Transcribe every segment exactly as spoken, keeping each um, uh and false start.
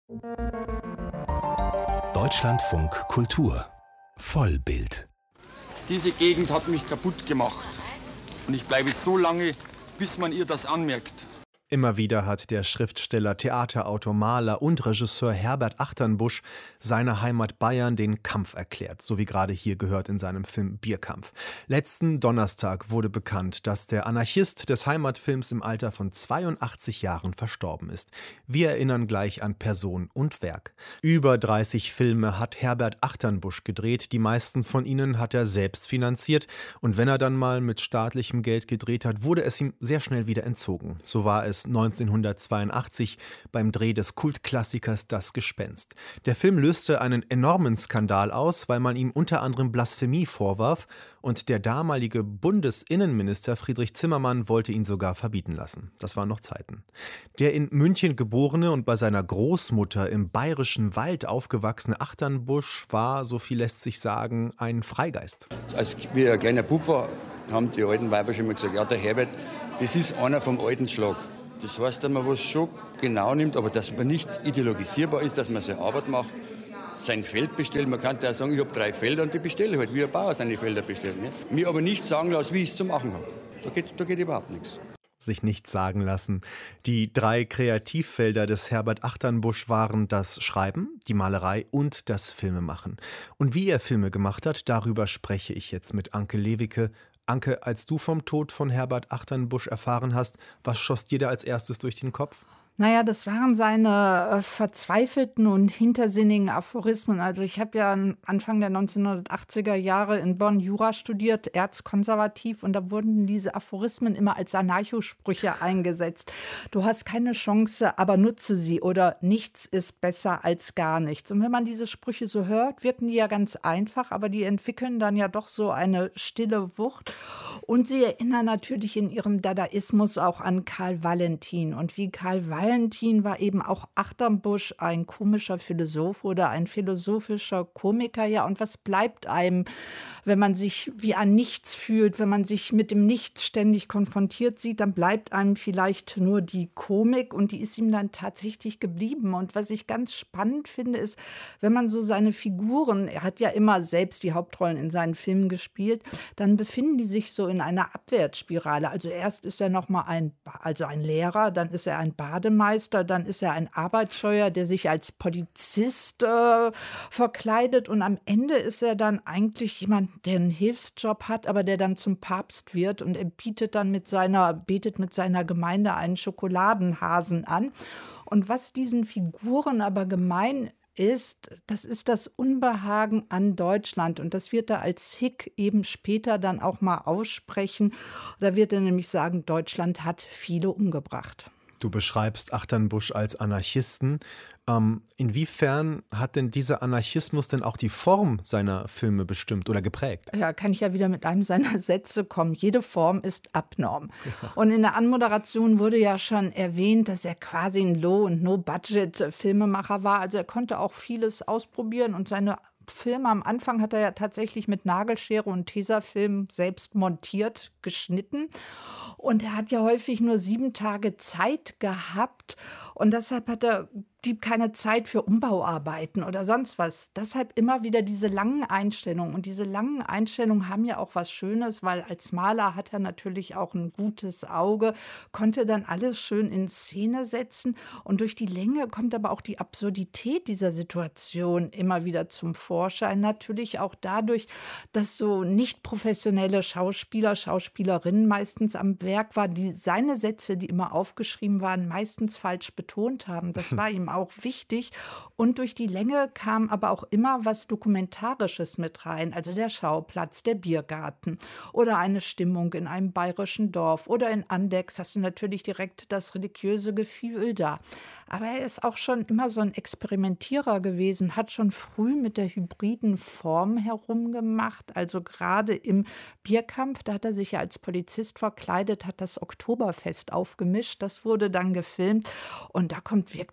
Deutschlandfunk Kultur Vollbild. Diese Gegend hat mich kaputt gemacht. Und ich bleibe so lange, bis man ihr das anmerkt. Immer wieder hat der Schriftsteller, Theaterautor, Maler und Regisseur Herbert Achternbusch seiner Heimat Bayern den Kampf erklärt, so wie gerade hier gehört in seinem Film Bierkampf. Letzten Donnerstag wurde bekannt, dass der Anarchist des Heimatfilms im Alter von zweiundachtzig Jahren verstorben ist. Wir erinnern gleich an Person und Werk. Über dreißig Filme hat Herbert Achternbusch gedreht, die meisten von ihnen hat er selbst finanziert. Und wenn er dann mal mit staatlichem Geld gedreht hat, wurde es ihm sehr schnell wieder entzogen. So war es neunzehnhundertzweiundachtzig beim Dreh des Kultklassikers Das Gespenst. Der Film löste einen enormen Skandal aus, weil man ihm unter anderem Blasphemie vorwarf und der damalige Bundesinnenminister Friedrich Zimmermann wollte ihn sogar verbieten lassen. Das waren noch Zeiten. Der in München geborene und bei seiner Großmutter im bayerischen Wald aufgewachsene Achternbusch war, so viel lässt sich sagen, ein Freigeist. Als wir ein kleiner Bub war, haben die alten Weiber schon mal gesagt, ja, der Herbert, das ist einer vom alten Schlag. Das heißt, dass man was schon genau nimmt, aber dass man nicht ideologisierbar ist, dass man seine Arbeit macht, sein Feld bestellt. Man kann ja sagen, ich habe drei Felder und die bestelle halt, wie ein Bauer seine Felder bestellt. Ne? Mir aber nicht sagen lassen, wie ich es zu machen habe. Da geht, da geht überhaupt nichts. Sich nichts sagen lassen. Die drei Kreativfelder des Herbert Achternbusch waren das Schreiben, die Malerei und das Filmemachen. Und wie er Filme gemacht hat, darüber spreche ich jetzt mit Anke Lewicke. Anke, als du vom Tod von Herbert Achternbusch erfahren hast, was schoss dir da als erstes durch den Kopf? Naja, das waren seine äh, verzweifelten und hintersinnigen Aphorismen. Also ich habe ja Anfang der neunzehnhundertachtziger Jahre in Bonn Jura studiert, erzkonservativ, und da wurden diese Aphorismen immer als Anarchosprüche eingesetzt. Du hast keine Chance, aber nutze sie, oder nichts ist besser als gar nichts. Und wenn man diese Sprüche so hört, wirken die ja ganz einfach, aber die entwickeln dann ja doch so eine stille Wucht. Und sie erinnern natürlich in ihrem Dadaismus auch an Karl Valentin. Und wie Karl Valentin Valentin war eben auch Achternbusch ein komischer Philosoph oder ein philosophischer Komiker. Ja, und was bleibt einem, wenn man sich wie an nichts fühlt, wenn man sich mit dem Nichts ständig konfrontiert sieht, dann bleibt einem vielleicht nur die Komik, und die ist ihm dann tatsächlich geblieben. Und was ich ganz spannend finde, ist, wenn man so seine Figuren, er hat ja immer selbst die Hauptrollen in seinen Filmen gespielt, dann befinden die sich so in einer Abwärtsspirale. Also erst ist er noch mal ein, also ein Lehrer, dann ist er ein Bademeister, dann ist er ein Arbeitsscheuer, der sich als Polizist äh, verkleidet, und am Ende ist er dann eigentlich jemand, der einen Hilfsjob hat, aber der dann zum Papst wird, und er bietet dann mit seiner, betet mit seiner Gemeinde einen Schokoladenhasen an. Und was diesen Figuren aber gemein ist, das ist das Unbehagen an Deutschland, und das wird er als Hick eben später dann auch mal aussprechen. Da wird er nämlich sagen, Deutschland hat viele umgebracht. Du beschreibst Achternbusch als Anarchisten. Ähm, inwiefern hat denn dieser Anarchismus denn auch die Form seiner Filme bestimmt oder geprägt? Ja, kann ich ja wieder mit einem seiner Sätze kommen. Jede Form ist Abnorm. Ja. Und in der Anmoderation wurde ja schon erwähnt, dass er quasi ein Low- und No-Budget-Filmemacher war. Also er konnte auch vieles ausprobieren, und seine Filme am Anfang hat er ja tatsächlich mit Nagelschere und Tesafilm selbst montiert, geschnitten. Und er hat ja häufig nur sieben Tage Zeit gehabt, und deshalb hat er die keine Zeit für Umbauarbeiten oder sonst was. Deshalb immer wieder diese langen Einstellungen. Und diese langen Einstellungen haben ja auch was Schönes, weil als Maler hat er natürlich auch ein gutes Auge, konnte dann alles schön in Szene setzen. Und durch die Länge kommt aber auch die Absurdität dieser Situation immer wieder zum Vorschein. Natürlich auch dadurch, dass so nicht professionelle Schauspieler, Schauspielerinnen meistens am Werk waren, die seine Sätze, die immer aufgeschrieben waren, meistens falsch betont haben. Das war ihm auch wichtig. Und durch die Länge kam aber auch immer was Dokumentarisches mit rein. Also der Schauplatz, der Biergarten oder eine Stimmung in einem bayerischen Dorf oder in Andechs hast du natürlich direkt das religiöse Gefühl da. Aber er ist auch schon immer so ein Experimentierer gewesen, hat schon früh mit der hybriden Form herumgemacht. Also gerade im Bierkampf, da hat er sich ja als Polizist verkleidet, hat das Oktoberfest aufgemischt. Das wurde dann gefilmt, und da kommt wirklich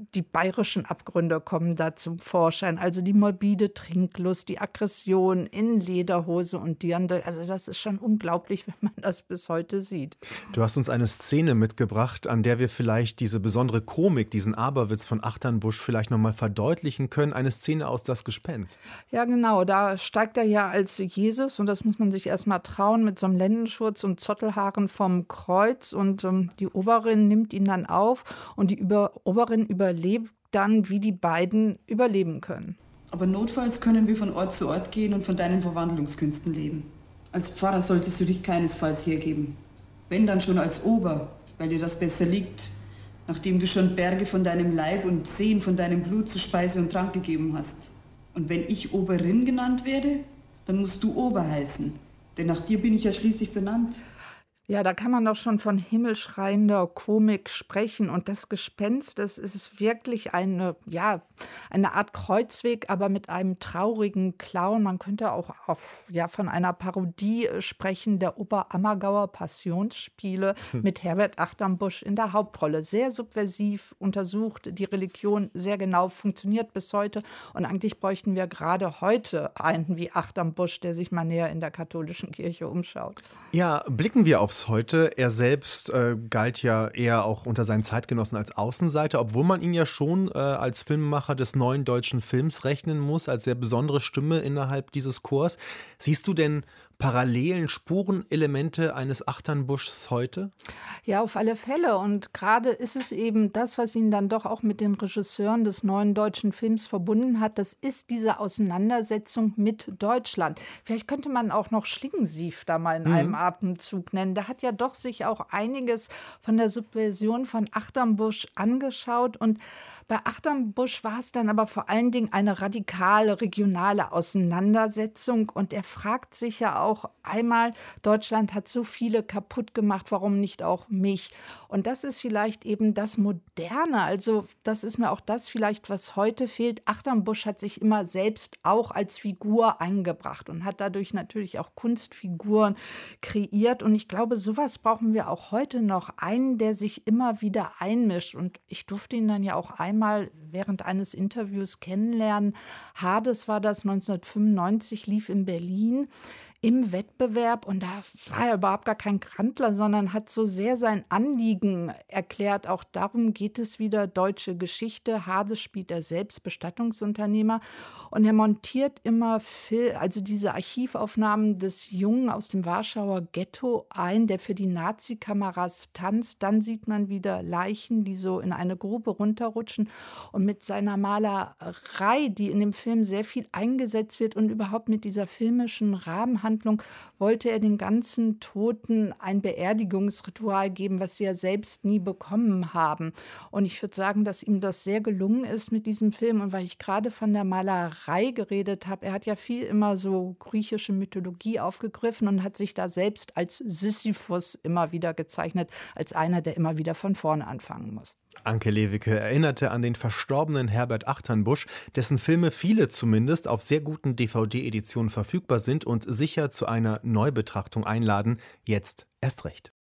die bayerischen Abgründe kommen da zum Vorschein. Also die morbide Trinklust, die Aggression in Lederhose und Dirndl. Also das ist schon unglaublich, wenn man das bis heute sieht. Du hast uns eine Szene mitgebracht, an der wir vielleicht diese besondere Komik, diesen Aberwitz von Achternbusch vielleicht nochmal verdeutlichen können. Eine Szene aus Das Gespenst. Ja, genau. Da steigt er ja als Jesus, und das muss man sich erst mal trauen, mit so einem Lendenschurz und Zottelhaaren vom Kreuz. Und ähm, die Oberin nimmt ihn dann auf, und die Über- Oberin überlebt dann, wie die beiden überleben können. Aber notfalls können wir von Ort zu Ort gehen und von deinen Verwandlungskünsten leben. Als Pfarrer solltest du dich keinesfalls hergeben. Wenn dann schon als Ober, weil dir das besser liegt, nachdem du schon Berge von deinem Leib und Seen von deinem Blut zu Speise und Trank gegeben hast. Und wenn ich Oberin genannt werde, dann musst du Ober heißen, denn nach dir bin ich ja schließlich benannt. Ja, da kann man doch schon von himmelschreiender Komik sprechen. Und das Gespenst, das ist wirklich eine, ja, eine Art Kreuzweg, aber mit einem traurigen Clown. Man könnte auch auf, ja, von einer Parodie sprechen, der Oberammergauer Passionsspiele mit Herbert Achternbusch in der Hauptrolle. Sehr subversiv untersucht, die Religion sehr genau, funktioniert bis heute. Und eigentlich bräuchten wir gerade heute einen wie Achternbusch, der sich mal näher in der katholischen Kirche umschaut. Ja, blicken wir aufs Heute. Er selbst äh, galt ja eher auch unter seinen Zeitgenossen als Außenseiter, obwohl man ihn ja schon äh, als Filmemacher des neuen deutschen Films rechnen muss, als sehr besondere Stimme innerhalb dieses Chors. Siehst du denn Parallelen, Spurenelemente eines Achternbuschs heute? Ja, auf alle Fälle. Und gerade ist es eben das, was ihn dann doch auch mit den Regisseuren des neuen deutschen Films verbunden hat. Das ist diese Auseinandersetzung mit Deutschland. Vielleicht könnte man auch noch Schlingensief da mal in mhm. einem Atemzug nennen. Da hat ja doch sich auch einiges von der Subversion von Achternbusch angeschaut. Und bei Achternbusch war es dann aber vor allen Dingen eine radikale, regionale Auseinandersetzung. Und er fragt sich ja auch einmal, Deutschland hat so viele kaputt gemacht, warum nicht auch mich? Und das ist vielleicht eben das Moderne. Also das ist mir auch das vielleicht, was heute fehlt. Achternbusch hat sich immer selbst auch als Figur eingebracht und hat dadurch natürlich auch Kunstfiguren kreiert. Und ich glaube, sowas brauchen wir auch heute noch. Einen, der sich immer wieder einmischt. Und ich durfte ihn dann ja auch einmal während eines Interviews kennenlernen. Hades war das, neunzehnhundertfünfundneunzig, lief in Berlin im Wettbewerb, und da war er überhaupt gar kein Grantler, sondern hat so sehr sein Anliegen erklärt. Auch darum geht es wieder, deutsche Geschichte. Hades spielt er selbst, Bestattungsunternehmer, und er montiert immer Fil- also diese Archivaufnahmen des Jungen aus dem Warschauer Ghetto ein, der für die Nazikameras tanzt. Dann sieht man wieder Leichen, die so in eine Grube runterrutschen, und mit seiner Malerei, die in dem Film sehr viel eingesetzt wird, und überhaupt mit dieser filmischen Rahmenhandlung, wollte er den ganzen Toten ein Beerdigungsritual geben, was sie ja selbst nie bekommen haben. Und ich würde sagen, dass ihm das sehr gelungen ist mit diesem Film. Und weil ich gerade von der Malerei geredet habe, er hat ja viel immer so griechische Mythologie aufgegriffen und hat sich da selbst als Sisyphus immer wieder gezeichnet, als einer, der immer wieder von vorne anfangen muss. Anke Lewicke erinnerte an den verstorbenen Herbert Achternbusch, dessen Filme, viele zumindest, auf sehr guten D V D-Editionen verfügbar sind und sicher zu einer Neubetrachtung einladen. Jetzt erst recht.